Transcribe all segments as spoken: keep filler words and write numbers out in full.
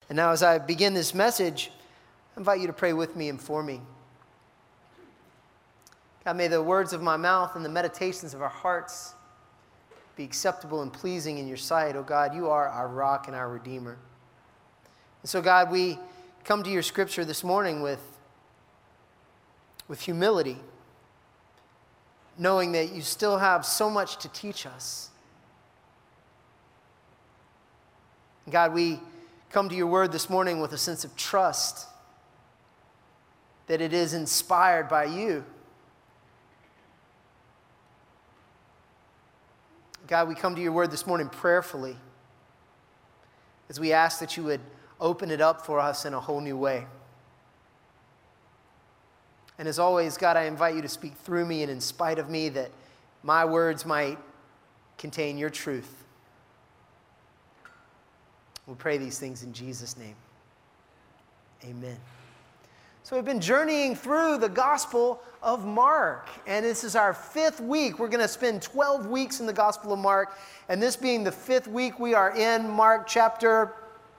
And now as I begin this message, I invite you to pray with me and for me. God, may the words of my mouth and the meditations of our hearts be acceptable and pleasing in your sight. Oh God, you are our rock and our redeemer. And so God, we come to your scripture this morning with, with humility, knowing that you still have so much to teach us. God, we come to your word this morning with a sense of trust that it is inspired by you. God, we come to your word this morning prayerfully as we ask that you would open it up for us in a whole new way. And as always, God, I invite you to speak through me and in spite of me, that my words might contain your truth. We pray these things in Jesus' name. Amen. So we've been journeying through the Gospel of Mark, and this is our fifth week. We're going to spend twelve weeks in the Gospel of Mark, and this being the fifth week, we are in Mark chapter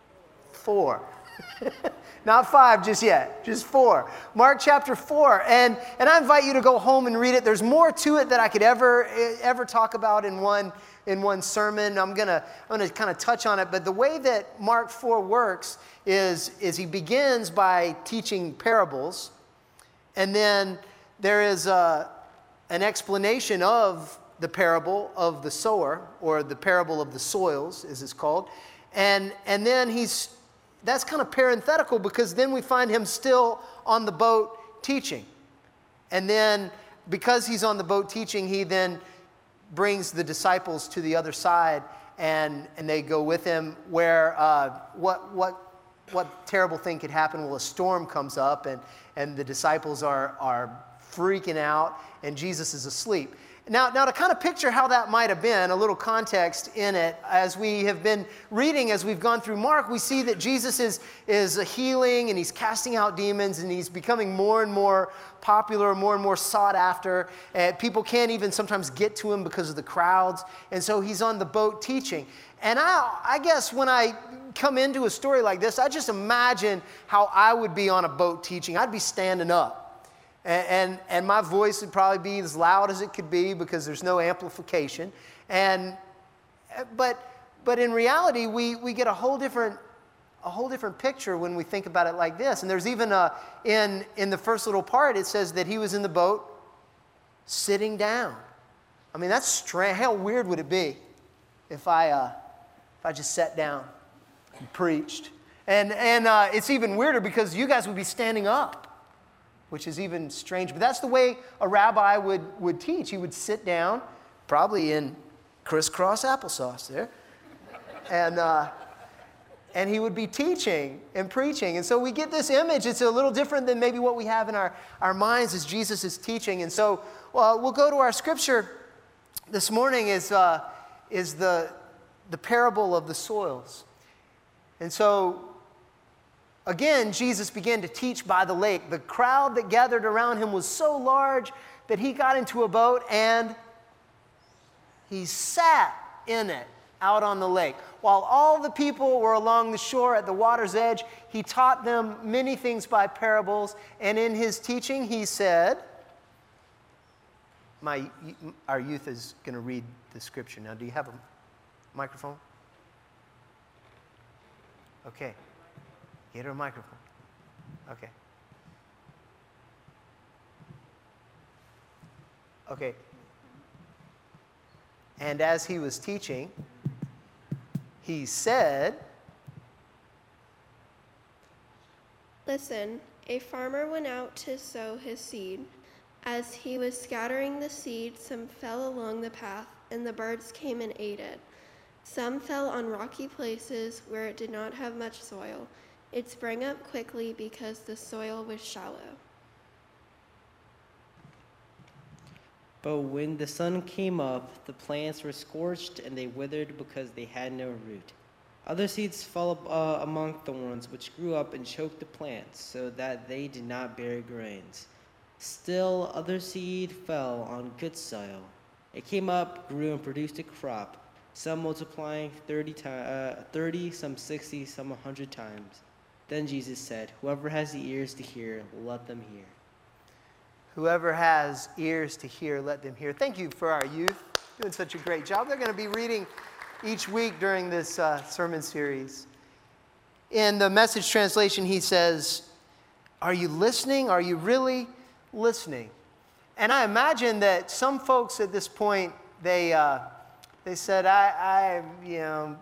four. Not five just yet, just four. Mark chapter four, and, and I invite you to go home and read it. There's more to it that I could ever, ever talk about in one in one sermon. I'm gonna I'm gonna kind of touch on it, but the way that Mark four works is, is he begins by teaching parables, and then there is a, an explanation of the parable of the sower, or the parable of the soils, as it's called, and and then he's that's kind of parenthetical because then we find him still on the boat teaching, and then because he's on the boat teaching, he then brings the disciples to the other side, and, and they go with him where uh, what what what terrible thing could happen? Well, a storm comes up, and, and the disciples are, are freaking out, and Jesus is asleep. Now, now, to kind of picture how that might have been, a little context in it, as we have been reading, as we've gone through Mark, we see that Jesus is, is healing, and he's casting out demons, and he's becoming more and more popular, more and more sought after. And people can't even sometimes get to him because of the crowds, and so he's on the boat teaching. And I, I guess when I come into a story like this, I just imagine how I would be on a boat teaching. I'd be standing up. And, and and my voice would probably be as loud as it could be because there's no amplification. And but but in reality, we we get a whole different a whole different picture when we think about it like this. And there's even a in in the first little part, it says that he was in the boat sitting down. I mean, that's strange. How weird would it be if I uh, if I just sat down and preached? And and uh, it's even weirder because you guys would be standing up, which is even strange. But that's the way a rabbi would, would teach. He would sit down, probably in crisscross applesauce there, and uh, and he would be teaching and preaching. And so we get this image. It's a little different than maybe what we have in our, our minds as Jesus is teaching. And so well, we'll go to our scripture this morning is, uh, is the, the parable of the soils. And so again, Jesus began to teach by the lake. The crowd that gathered around him was so large that he got into a boat and he sat in it out on the lake. While all the people were along the shore at the water's edge, he taught them many things by parables. And in his teaching, he said, my, our youth is going to read the scripture now. Do you have a microphone? Okay. Get her a microphone. Okay. Okay. And as he was teaching, he said, "Listen, a farmer went out to sow his seed. As he was scattering the seed, some fell along the path, and the birds came and ate it. Some fell on rocky places where it did not have much soil. It sprang up quickly because the soil was shallow. But when the sun came up, the plants were scorched and they withered because they had no root. Other seeds fell uh, among thorns, which grew up and choked the plants, so that they did not bear grains. Still, other seed fell on good soil. It came up, grew, and produced a crop, some multiplying thirty, ti- uh, thirty, some sixty, some one hundred times. Then Jesus said, whoever has the ears to hear, let them hear. Whoever has ears to hear, let them hear. Thank you for our youth doing such a great job. They're going to be reading each week during this uh, sermon series. In the Message translation, he says, are you listening? Are you really listening? And I imagine that some folks at this point, they uh, they said, I, I, you know,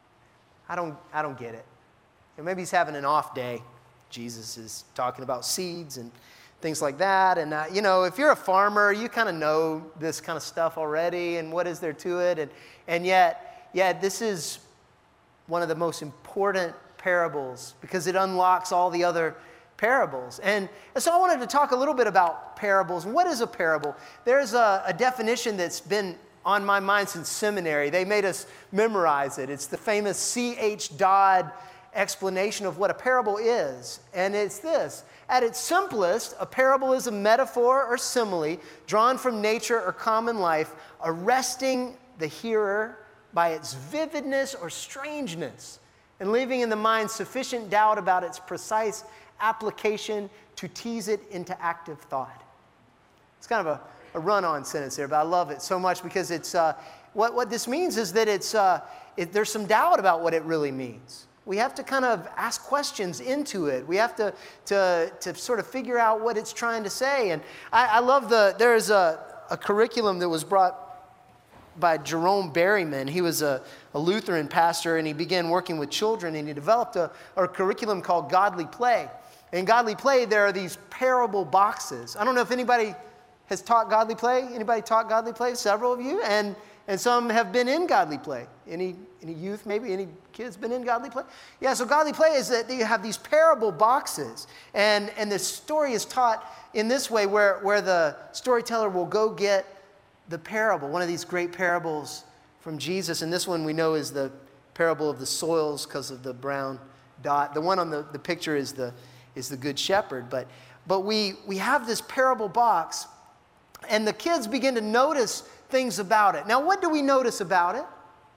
I don't, I don't get it. And maybe he's having an off day. Jesus is talking about seeds and things like that. And, uh, you know, if you're a farmer, you kind of know this kind of stuff already and what is there to it. And, and yet, yet, this is one of the most important parables because it unlocks all the other parables. And so I wanted to talk a little bit about parables. What is a parable? There's a, a definition that's been on my mind since seminary. They made us memorize it. It's the famous C H Dodd explanation of what a parable is. And it's this. At its simplest, a parable is a metaphor or simile drawn from nature or common life, arresting the hearer by its vividness or strangeness and leaving in the mind sufficient doubt about its precise application to tease it into active thought. It's kind of a, a run-on sentence there, but I love it so much because it's uh, what, what this means is that it's uh, it, there's some doubt about what it really means. We have to kind of ask questions into it. We have to, to, to sort of figure out what it's trying to say. And I, I love the, there's a, a curriculum that was brought by Jerome Berryman. He was a, a Lutheran pastor, and he began working with children, and he developed a, a curriculum called Godly Play. In Godly Play, there are these parable boxes. I don't know if anybody has taught Godly Play. Anybody taught Godly Play? Several of you. And And some have been in Godly Play. Any, any youth, maybe? Any kids been in Godly Play? Yeah, so Godly Play is that you have these parable boxes. And, and the story is taught in this way where, where the storyteller will go get the parable, one of these great parables from Jesus. And this one we know is the parable of the soils because of the brown dot. The one on the, the picture is the, is the Good Shepherd. But, but we, we have this parable box, and the kids begin to notice things about it. Now, what do we notice about it?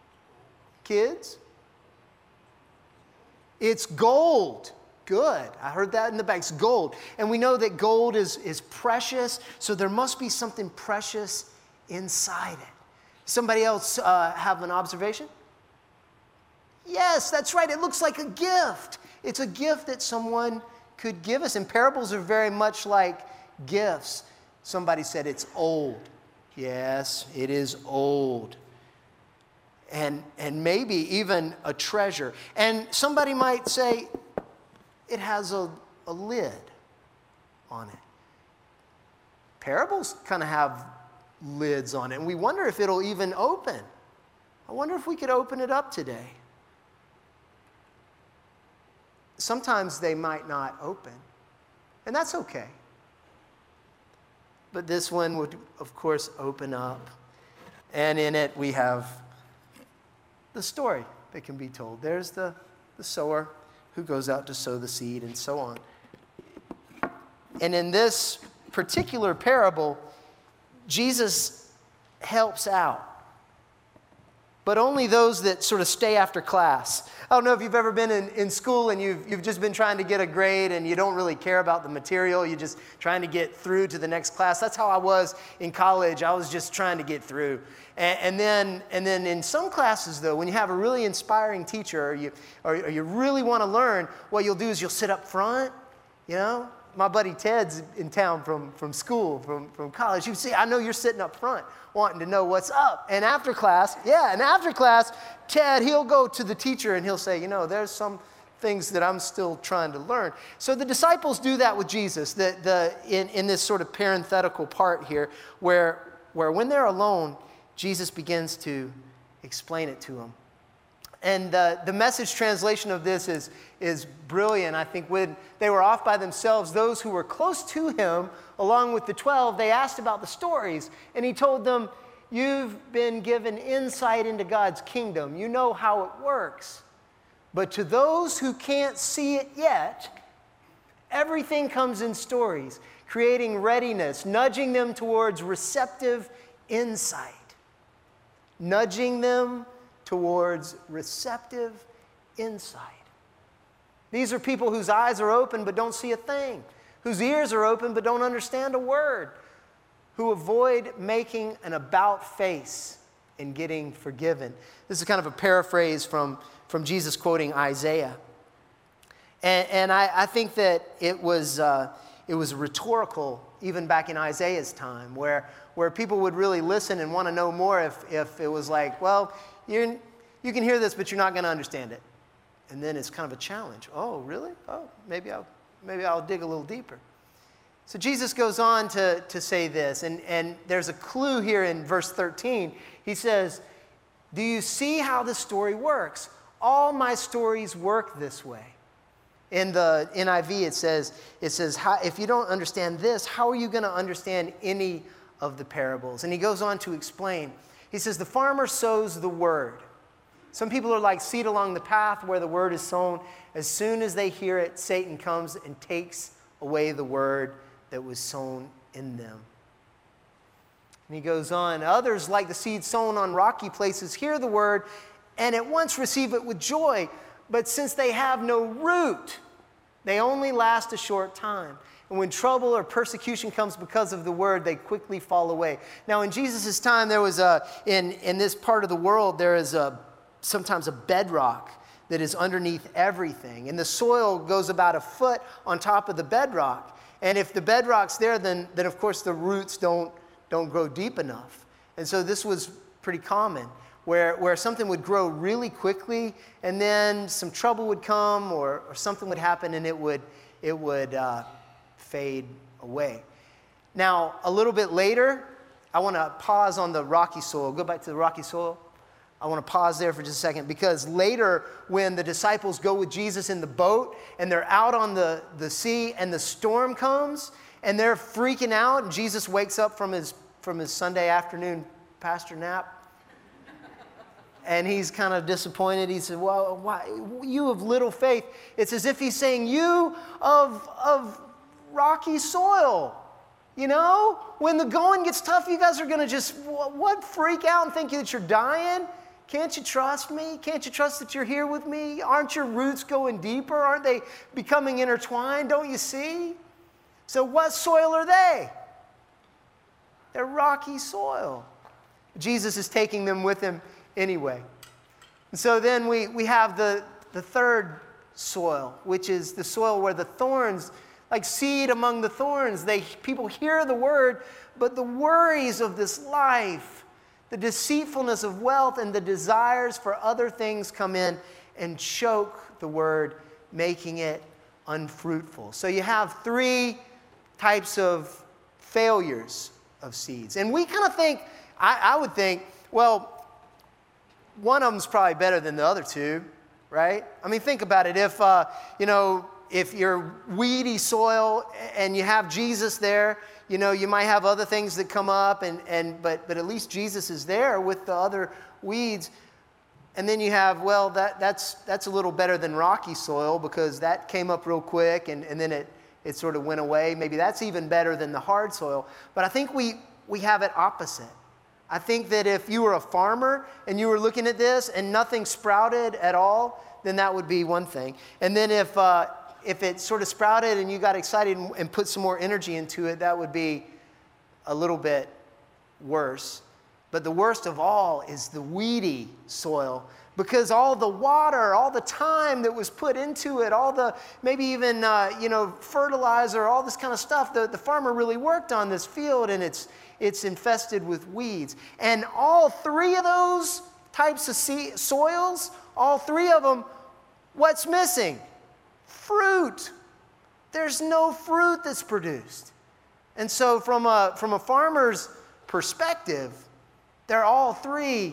Kids? It's gold. Good. I heard that in the back. It's gold. And we know that gold is, is precious, so there must be something precious inside it. Somebody else uh, have an observation? Yes, that's right. It looks like a gift. It's a gift that someone could give us. And parables are very much like gifts. Somebody said it's old. Yes, it is old. And, and maybe even a treasure. And somebody might say it has a, a lid on it. Parables kind of have lids on it. And we wonder if it'll even open. I wonder if we could open it up today. Sometimes they might not open. And that's okay. But this one would, of course, open up. And in it, we have the story that can be told. There's the, the sower who goes out to sow the seed and so on. And in this particular parable, Jesus helps out. But only those that sort of stay after class. I don't know if you've ever been in, in school and you've, you've just been trying to get a grade and you don't really care about the material. You're just trying to get through to the next class. That's how I was in college. I was just trying to get through. And, and, then, and then in some classes, though, when you have a really inspiring teacher or you, or, or you really want to learn, what you'll do is you'll sit up front, you know. My buddy Ted's in town from, from school, from, from college. You see, I know you're sitting up front wanting to know what's up. And after class, yeah, and after class, Ted, he'll go to the teacher and he'll say, you know, there's some things that I'm still trying to learn. So the disciples do that with Jesus, the, the, in, in this sort of parenthetical part here, where, where when they're alone, Jesus begins to explain it to them. And uh, the Message translation of this is, is brilliant. I think when they were off by themselves, those who were close to him, along with the twelve, they asked about the stories. And he told them, you've been given insight into God's kingdom. You know how it works. But to those who can't see it yet, everything comes in stories, creating readiness, nudging them towards receptive insight. Nudging them towards receptive insight. These are people whose eyes are open but don't see a thing, whose ears are open but don't understand a word, who avoid making an about face and getting forgiven. This is kind of a paraphrase from, from Jesus quoting Isaiah. And, and I, I think that it was, uh, it was rhetorical even back in Isaiah's time, where, where people would really listen and want to know more if, if it was like, well, you're, you can hear this, but you're not going to understand it. And then it's kind of a challenge. Oh, really? Oh, maybe I'll, maybe I'll dig a little deeper. So Jesus goes on to, to say this, and, and there's a clue here in verse thirteen. He says, do you see how the story works? All my stories work this way. In the N I V, it says, it says, how, if you don't understand this, how are you going to understand any of the parables? And he goes on to explain. He says, the farmer sows the word. Some people are like seed along the path where the word is sown. As soon as they hear it, Satan comes and takes away the word that was sown in them. And he goes on, others, like the seed sown on rocky places, hear the word and at once receive it with joy. But since they have no root, they only last a short time. And when trouble or persecution comes because of the word, they quickly fall away. Now, in Jesus' time, there was a, in, in this part of the world, there is a, sometimes a bedrock that is underneath everything. And the soil goes about a foot on top of the bedrock. And if the bedrock's there, then, then of course the roots don't, don't grow deep enough. And so this was pretty common. Where, where something would grow really quickly, and then some trouble would come, or, or something would happen, and it would, it would uh, fade away. Now, a little bit later, I want to pause on the rocky soil. Go back to the rocky soil. I want to pause there for just a second, because later, when the disciples go with Jesus in the boat, and they're out on the, the sea, and the storm comes, and they're freaking out, and Jesus wakes up from his, from his Sunday afternoon pastor nap, and he's kind of disappointed. He said, well, why, you of little faith. It's as if he's saying, you of, of rocky soil. You know, when the going gets tough, you guys are going to just, what, freak out and think that you're dying? Can't you trust me? Can't you trust that you're here with me? Aren't your roots going deeper? Aren't they becoming intertwined? Don't you see? So what soil are they? They're rocky soil. Jesus is taking them with him anyway. And so then we, we have the, the third soil, which is the soil where the thorns, like seed among the thorns, they people hear the word, but the worries of this life, the deceitfulness of wealth, and the desires for other things come in and choke the word, making it unfruitful. So you have three types of failures of seeds. And we kind of think, I, I would think, well, one of them's probably better than the other two, right? I mean, think about it. If, uh, you know, if you're weedy soil and you have Jesus there, you know, you might have other things that come up, and, and but, but at least Jesus is there with the other weeds. And then you have, well, that, that's, that's a little better than rocky soil because that came up real quick and, and then it, it sort of went away. Maybe that's even better than the hard soil. But I think we, we have it opposite. I think that if you were a farmer and you were looking at this and nothing sprouted at all, then that would be one thing. And then if uh, if it sort of sprouted and you got excited and, and put some more energy into it, that would be a little bit worse. But the worst of all is the weedy soil, because all the water, all the time that was put into it, all the maybe even uh, you know fertilizer, all this kind of stuff, the, the farmer really worked on this field, and it's it's infested with weeds. And all three of those types of sea, soils, all three of them, what's missing? Fruit. There's no fruit that's produced. And so from a, from a farmer's perspective, they're all three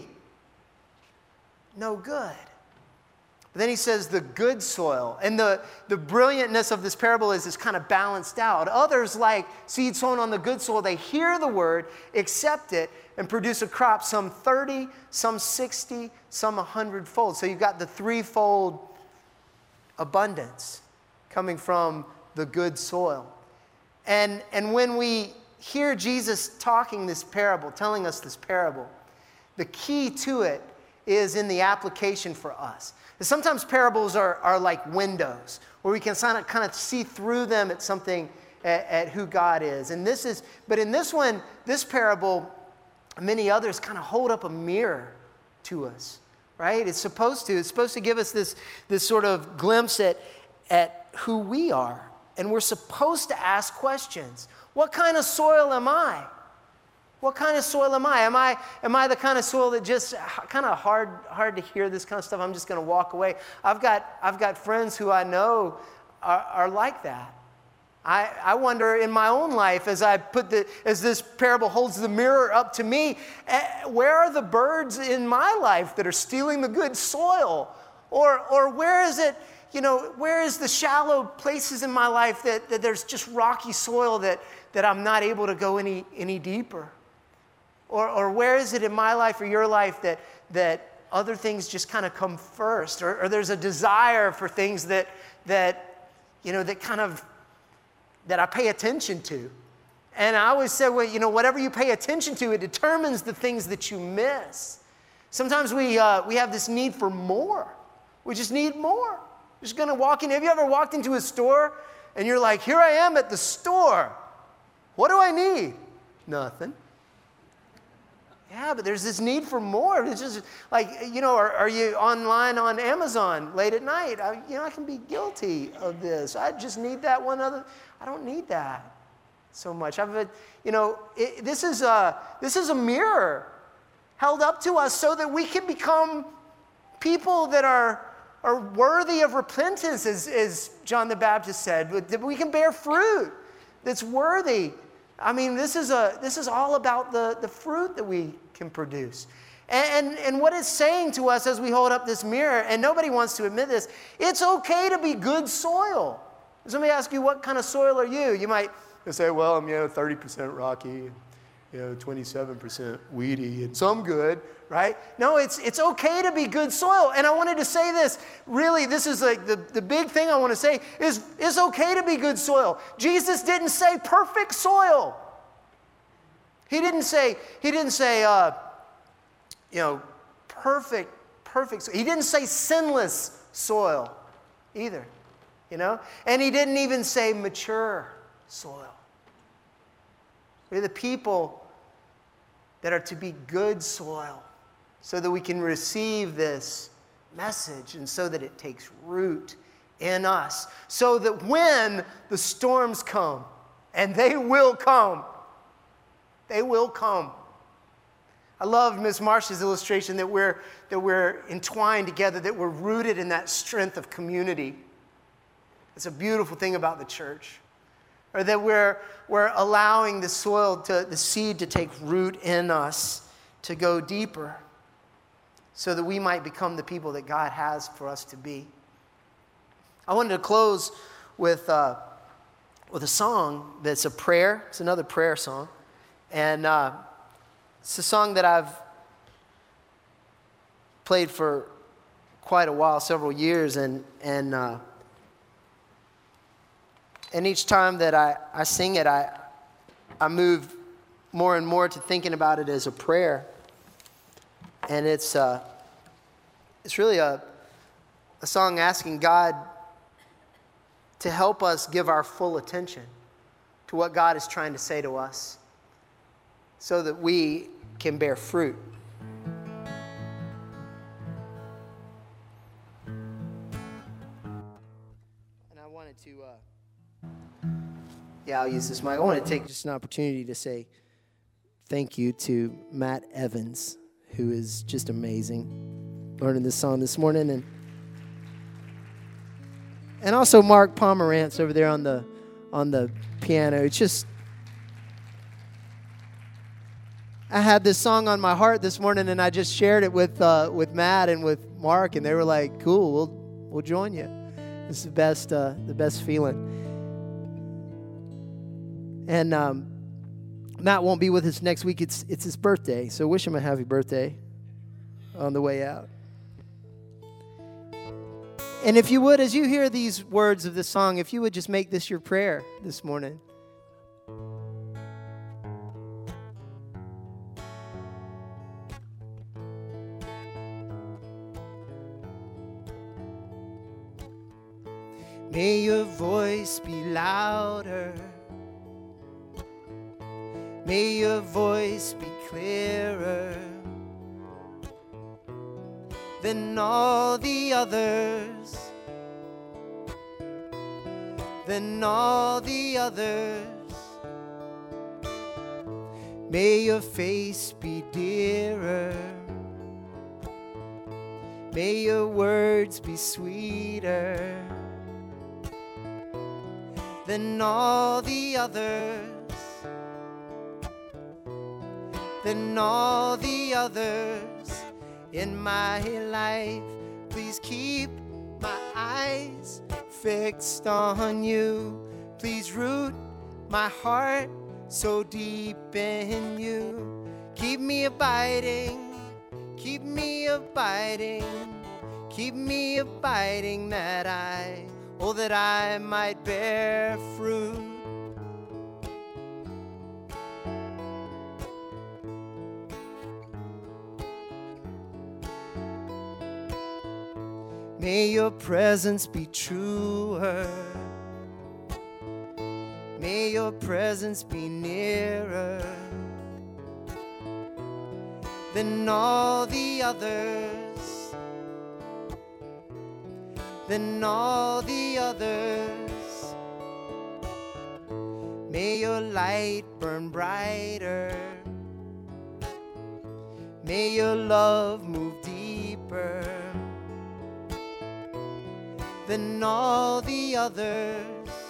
no good. But then he says the good soil. And the, the brilliantness of this parable is it's kind of balanced out. Others, like seed sown on the good soil, they hear the word, accept it, and produce a crop, some thirty, some sixty, some one hundred fold. So you've got the threefold abundance coming from the good soil. And, and when we hear Jesus talking this parable, telling us this parable, the key to it is in the application for us. Sometimes parables are, are like windows where we can kind of, kind of see through them at something, at, at who God is. And this is, but in this one, this parable, many others kind of hold up a mirror to us, right? It's supposed to. It's supposed to give us this, this sort of glimpse at, at who we are. And we're supposed to ask questions. What kind of soil am I? What kind of soil am I? Am I am I the kind of soil that just kind of hard hard to hear this kind of stuff? I'm just going to walk away. I've got I've got friends who I know are, are like that. I, I wonder in my own life as I put the as this parable holds the mirror up to me, where are the birds in my life that are stealing the good soil? Or or where is it? You know, where is the shallow places in my life that, that there's just rocky soil that, that I'm not able to go any any deeper? Or, or where is it in my life or your life that, that other things just kind of come first? Or, or there's a desire for things that, that, you know, that kind of, that I pay attention to. And I always say, well, you know, whatever you pay attention to, it determines the things that you miss. Sometimes we, uh, we have this need for more. We just need more. We're just going to walk in. Have you ever walked into a store and you're like, here I am at the store. What do I need? Nothing. Yeah, but there's this need for more. It's just like, you know, are, are you online on Amazon late at night? I, you know, I can be guilty of this. I just need that one other. I don't need that so much. I've, you know, it, this is a this is a mirror held up to us so that we can become people that are are worthy of repentance, as, as John the Baptist said. That we can bear fruit that's worthy. I mean, this is a this is all about the, the fruit that we can produce. And, and, and what it's saying to us as we hold up this mirror, and nobody wants to admit this, it's okay to be good soil. If somebody asks you, what kind of soil are you? You might say, well, I'm, you know, thirty percent rocky, you know, twenty-seven percent weedy, and some good, right? No, it's it's okay to be good soil. And I wanted to say this, really, this is like the, the big thing I want to say, is it's okay to be good soil. Jesus didn't say perfect soil. He didn't say, he didn't say, uh, you know, perfect, perfect soil. He didn't say sinless soil either, you know? And he didn't even say mature soil. We're the people that are to be good soil so that we can receive this message and so that it takes root in us. So that when the storms come, and they will come, they will come. I love Miss Marsh's illustration that we're, that we're entwined together, that we're rooted in that strength of community. It's a beautiful thing about the church. Or that we're, we're allowing the soil, to, the seed to take root in us, to go deeper, so that we might become the people that God has for us to be. I wanted to close with, uh, with a song that's a prayer. It's another prayer song. And uh, it's a song that I've played for quite a while, several years, and and uh, and each time that I, I sing it, I I move more and more to thinking about it as a prayer. And it's uh, it's really a a song asking God to help us give our full attention to what God is trying to say to us, so that we can bear fruit. And I wanted to, uh, yeah, I'll use this mic. I want to take just an opportunity to say thank you to Matt Evans, who is just amazing, learning this song this morning, and and also Mark Pomerantz over there on the on the piano. It's just, I had this song on my heart this morning, and I just shared it with uh, with Matt and with Mark, and they were like, "Cool, we'll we'll join you." It's the best uh, the best feeling. And um, Matt won't be with us next week. It's it's his birthday, so wish him a happy birthday on the way out. And if you would, as you hear these words of this song, if you would just make this your prayer this morning. May your voice be louder. May your voice be clearer than all the others, than all the others. May your face be dearer. May your words be sweeter than all the others, than all the others in my life. Please keep my eyes fixed on you. Please root my heart so deep in you. Keep me abiding, keep me abiding, keep me abiding, that I, oh, that I might bear fruit. May your presence be truer. May your presence be nearer than all the others, than all the others. May your light burn brighter. May your love move deeper than all the others,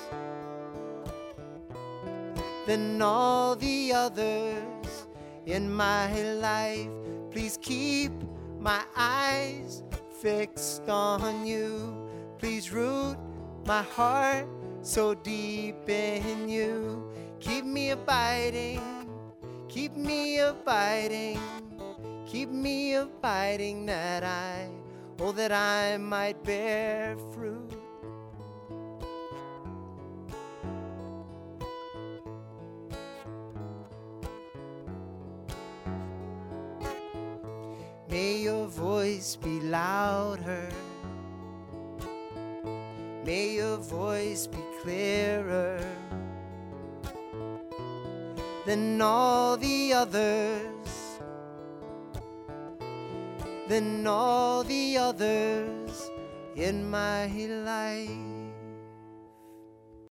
than all the others in my life. Please keep my eyes fixed on you. Please root my heart so deep in you. Keep me abiding, keep me abiding, keep me abiding, that I, oh, that I might bear fruit. May your voice be louder. May your voice be clearer than all the others, than all the others in my life.